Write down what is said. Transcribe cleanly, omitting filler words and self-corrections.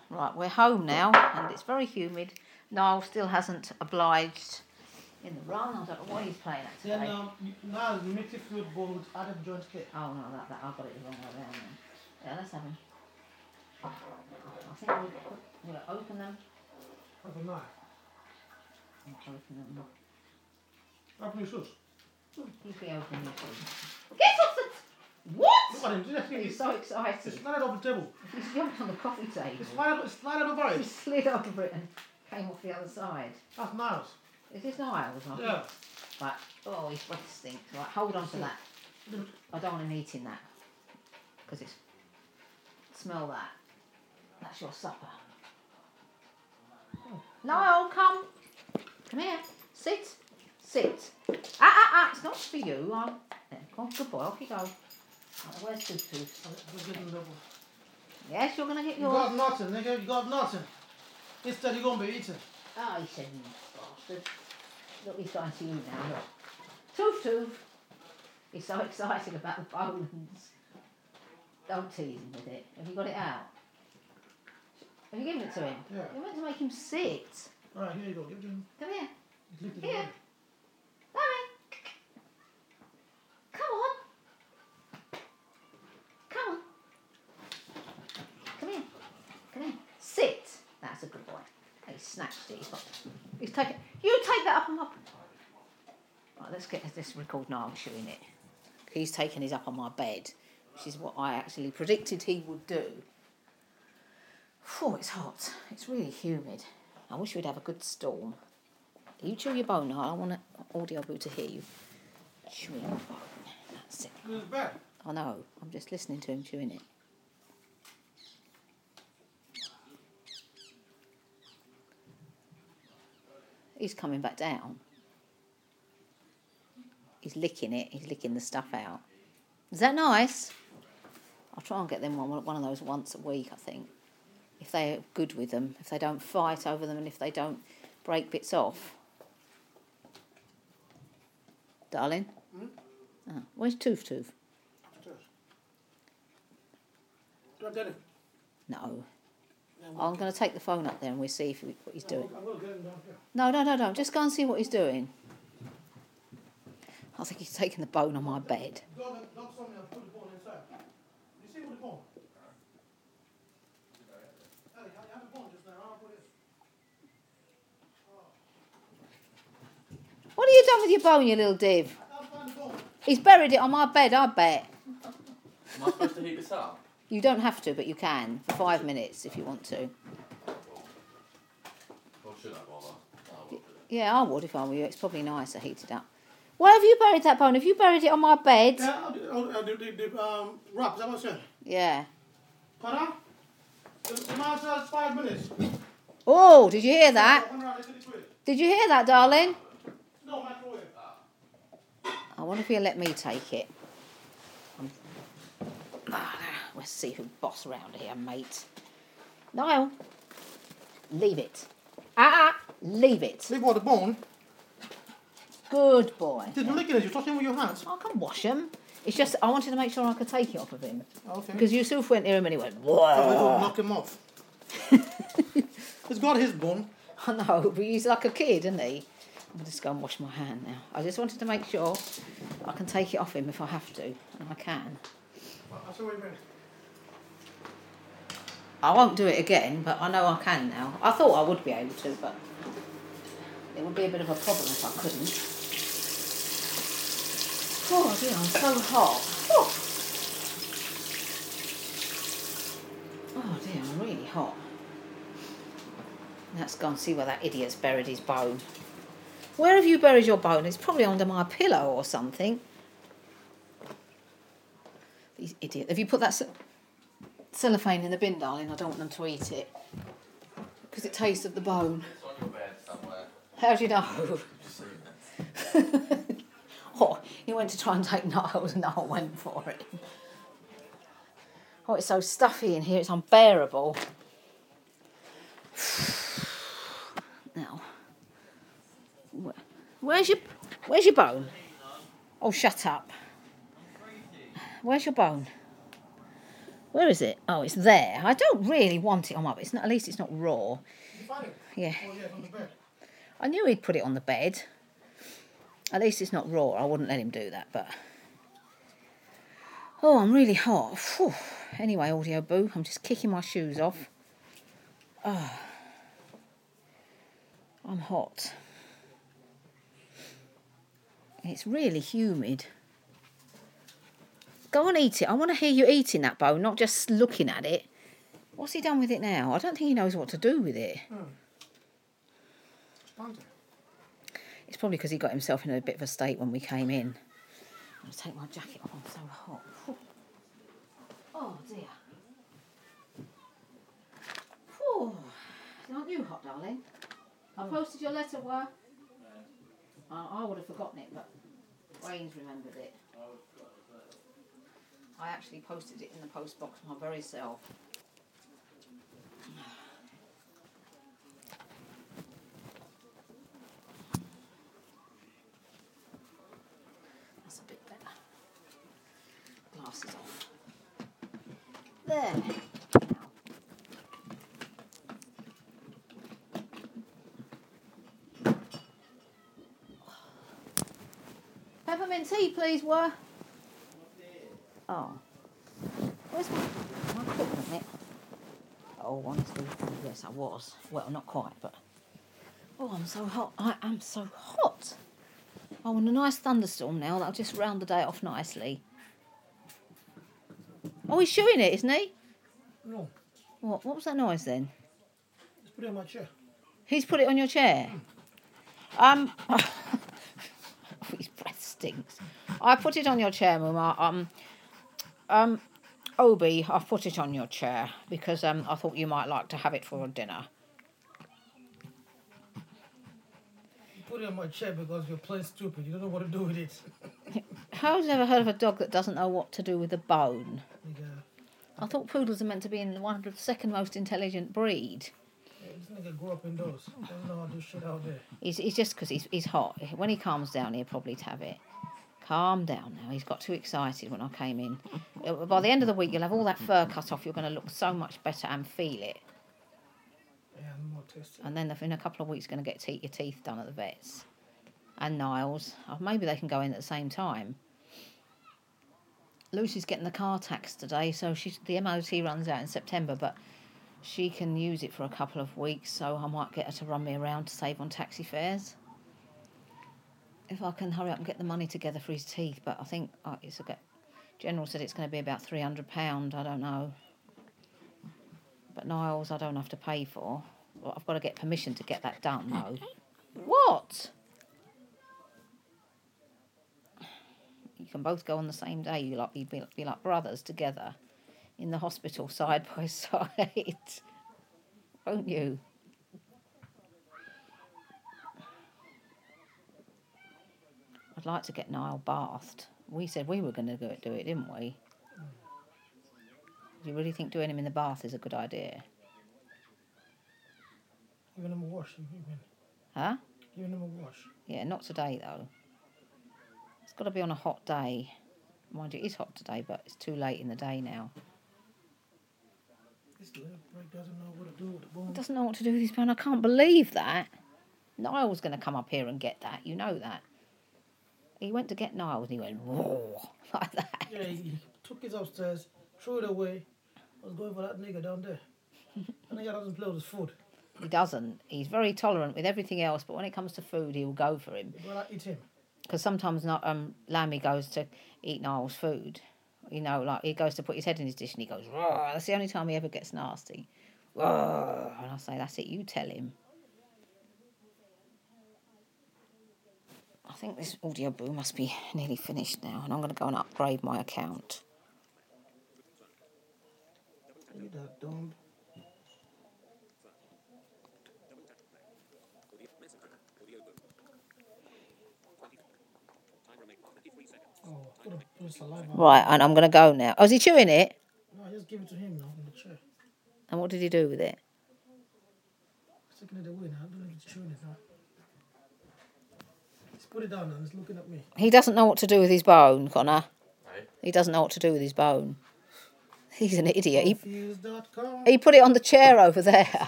Right, we're home now, and it's very humid. Niall still hasn't obliged in the run. I don't know what he's playing at today. Then now you mix it fruit bowl with added joint cake. Oh no, that I got it the wrong way around then. Yeah, let's have them. I think we'll open them. Have a knife. I'll open them. Open your sauce. You can open your food. Get off the... What? Look at him. He's so excited. It's slide off the table. He's jumped on the coffee table. It's slide over He it. slid over it and came off the other side. That's Niles. Is this Niles? Yeah. Right. Oh, his breath stinks. Right, hold on to that. I don't want him eating that. Because it's... Smell that. That's your supper. Oh. Niall, come. Come here. Sit. Sit. It's not for you. There, come on, good boy. Off you go. Right, where's Tooth? Yes, you're going to get yours. You got nothing, nigga. You got nothing. Instead, you're going to be eating. Oh, he said, bastard. Look, he's going to you now, look. Tooth. He's so excited about the bones. Don't tease him with it. Have you got it out? Have you given it to him? Yeah. You're meant to make him sit. All right, here you go. Give it to him. Come here. He's lifted Here. already. Come on. Come on. Come here. Come here. Sit. That's a good boy. He snatched it. He's taken. You take that up and up. Right, let's get this record now. I'm chewing it. He's taken his up on my bed, which is what I actually predicted he would do. Oh, it's hot. It's really humid. I wish we'd have a good storm. You chew your bone, I want an audio boot to hear you chewing your bone. That's it. It's bad. I know. I'm just listening to him chewing it. He's coming back down. He's licking it. He's licking the stuff out. Is that nice? I'll try and get them one of those once a week, I think. If they're good with them, if they don't fight over them, and if they don't break bits off. Darling? Where's Tooth? Do I get it? No. I'm going to take the phone up there and we'll see what he's doing. I'm going to get him down here. No. Don't. Just go and see what he's doing. I think he's taking the bone on my bed. Don't tell me I'll put the bone inside. You see what the bone? Hey, I have the bone just now. I'll put it. What have you done with your bone, you little div? I can't find the bone. He's buried it on my bed, I bet. Am I supposed to heat this up? You don't have to, but you can. For 5 minutes if you want to. Or should I bother? I will do it. Yeah, I would if I were you. It's probably nicer heated up. Where have you buried that bone? Have you buried it on my bed? Yeah, the wrap, is that what I said? Yeah. Pardon? The man says 5 minutes. Oh, did you hear that? 180 quid. Did you hear that, darling? No, microwave. I wonder if he'll let me take it. Let's see who boss around here, mate. Niall, leave it. Leave it. Leave what, the bone? Good boy. Didn't lick it, you're touching with your hands. I can wash him. It's just I wanted to make sure I could take it off of him. Okay. Because Yusuf went near him and he went, Oh, whoa. knock him off. He's got his bone. I know, but he's like a kid, isn't he? I'm just going to wash my hand now. I just wanted to make sure I can take it off him if I have to, and I can. I'll see what you mean. I won't do it again, but I know I can now. I thought I would be able to, but it would be a bit of a problem if I couldn't. Oh dear, I'm so hot. Oh dear, I'm really hot. Let's go and see where that idiot's buried his bone. Where have you buried your bone? It's probably under my pillow or something. These idiots. Have you put that cellophane in the bin, darling? I don't want them to eat it. Because it tastes of the bone. It's on your bed somewhere. How do you know? I've just seen it. Oh, he went to try and take Niles and Niall went for it. Oh, it's so stuffy in here, it's unbearable. Now, where's your bone? Oh, shut up. Where's your bone? Where is it? Oh, it's there. I don't really want it on my... It's not. At least it's not raw. You find it? Yeah. Oh, yeah, it's on the bed. I knew he'd put it on the bed. At least it's not raw. I wouldn't let him do that, but... Oh, I'm really hot. Phew. Anyway, Audio Boo, I'm just kicking my shoes off. Oh, I'm hot. It's really humid. Go and eat it. I want to hear you eating that bone, not just looking at it. What's he done with it now? I don't think he knows what to do with it. It's probably because he got himself in a bit of a state when we came in. I'm going to take my jacket off. I'm so hot. Whew. Oh, dear. Whew. Aren't you hot, darling? I posted your letter, were? I would have forgotten it, but Wayne's remembered it. I actually posted it in the post box my very self. That's a bit better. Glasses off. There. Peppermint tea, please, were? Oh. Where's my equipment? Oh, honestly, yes, I was. Well, not quite, but... Oh, I'm so hot. I am so hot. I want a nice thunderstorm now. That'll just round the day off nicely. Oh, he's chewing it, isn't he? No. What was that noise then? Just put it on my chair. He's put it on your chair? His breath stinks. I put it on your chair, Muma. Obi, I've put it on your chair because I thought you might like to have it for dinner. You put it on my chair because you're plain stupid. You don't know what to do with it. How's ever heard of a dog that doesn't know what to do with a bone? Yeah. I thought poodles are meant to be in the 102nd most intelligent breed. Yeah, this nigga grew up indoors. Doesn't know how to do shit out there. He's just because he's hot. When he calms down, he'll probably have it. Calm down now. He's got too excited when I came in. By the end of the week, you'll have all that fur cut off. You're going to look so much better and feel it. Yeah, I'm more tasty. And then in a couple of weeks, you're going to get your teeth done at the vets. And Niles. Oh, maybe they can go in at the same time. Lucy's getting the car tax today, so the MOT runs out in September, but she can use it for a couple of weeks, so I might get her to run me around to save on taxi fares. If I can hurry up and get the money together for his teeth, but I think General said it's going to be about £300. I don't know. But Niles, I don't have to pay for. Well, I've got to get permission to get that done, though. What? You can both go on the same day. You'd be like brothers together in the hospital side by side, won't you? I'd like to get Niall bathed. We said we were going to do it, didn't we? Do you really think doing him in the bath is a good idea? Giving him a wash. Huh? Giving him a wash. Yeah, not today, though. It's got to be on a hot day. Mind you, it is hot today, but it's too late in the day now. This little break doesn't know what to do with the bone. Doesn't know what to do with his bone. I can't believe that. Niall's going to come up here and get that. You know that. He went to get Niall and he went, whoa, like that. Yeah, he took it upstairs, threw it away. I was going for that nigga down there. And he doesn't play with his food. He doesn't. He's very tolerant with everything else, but when it comes to food, he'll go for him. But I eat him. Because sometimes Lammy goes to eat Niall's food. You know, like he goes to put his head in his dish and he goes, roar. That's the only time he ever gets nasty. Roar. And I say, that's it, you tell him. I think this Audio Boo must be nearly finished now, and I'm going to go and upgrade my account. Eat that dumb. Oh, put saliva. Right, and I'm going to go now. Oh, is he chewing it? No, I just give it to him now from the chair. And what did he do with it? Sticking it away now. I don't know if he's chewing it now. Just put it down now. He's looking at me. He doesn't know what to do with his bone, Connor. Hey? He doesn't know what to do with his bone. He's an idiot. Confused.com. He put it on the chair over there.